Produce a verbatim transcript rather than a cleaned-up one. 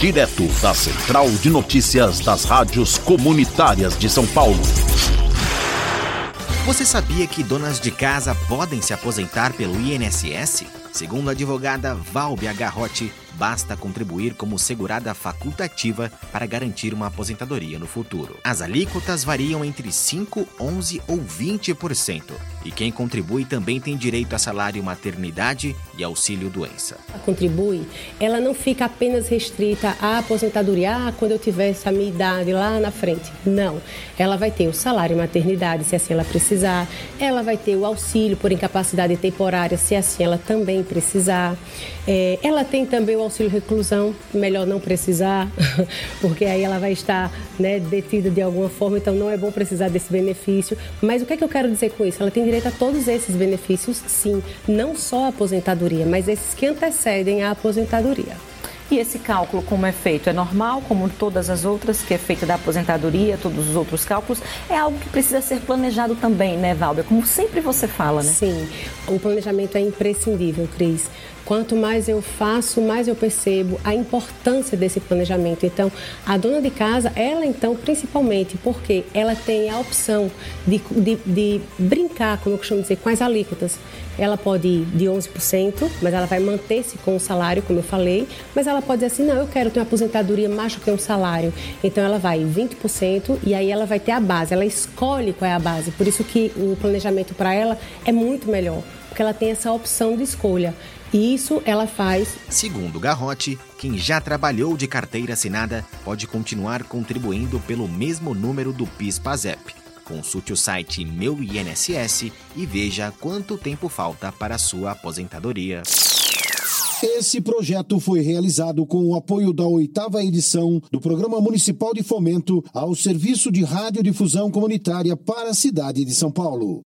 direto da Central de Notícias das Rádios Comunitárias de São Paulo. Você sabia que donas de casa podem se aposentar pelo I N S S? Segundo a advogada Válbia Garrote, basta contribuir como segurada facultativa para garantir uma aposentadoria no futuro. As alíquotas variam entre cinco, onze ou vinte por cento. E quem contribui também tem direito a salário maternidade e auxílio-doença. Contribui, ela não fica apenas restrita à aposentadoria, ah, quando eu tiver essa minha idade lá na frente. Não, ela vai ter o salário maternidade, se assim ela precisar. Ela vai ter o auxílio por incapacidade temporária, se assim ela também precisar. É, ela tem também o auxílio reclusão, melhor não precisar, porque aí ela vai estar, né, detida de alguma forma, então não é bom precisar desse benefício. Mas o que é que eu quero dizer com isso? Ela tem direito a todos esses benefícios, sim, não só a aposentadoria, mas esses que antecedem a aposentadoria. E esse cálculo, como é feito? É normal, como todas as outras, que é feita da aposentadoria, todos os outros cálculos? É algo que precisa ser planejado também, né, Válbia? Como sempre você fala, né? Sim, o planejamento é imprescindível, Cris. Quanto mais eu faço, mais eu percebo a importância desse planejamento. Então, a dona de casa, ela então, principalmente, porque ela tem a opção de, de, de brincar, como eu costumo dizer, com as alíquotas. Ela pode ir de onze por cento, mas ela vai manter-se com o salário, como eu falei, mas ela pode dizer assim, não, eu quero ter uma aposentadoria mais do que um salário. Então, ela vai vinte por cento e aí ela vai ter a base, ela escolhe qual é a base. Por isso que o planejamento para ela é muito melhor, porque ela tem essa opção de escolha. E isso ela faz. Segundo Garrote, quem já trabalhou de carteira assinada pode continuar contribuindo pelo mesmo número do PIS/PASEP. Consulte o site Meu I N S S e veja quanto tempo falta para a sua aposentadoria. Esse projeto foi realizado com o apoio da oitava edição do Programa Municipal de Fomento ao Serviço de Radiodifusão Comunitária para a cidade de São Paulo.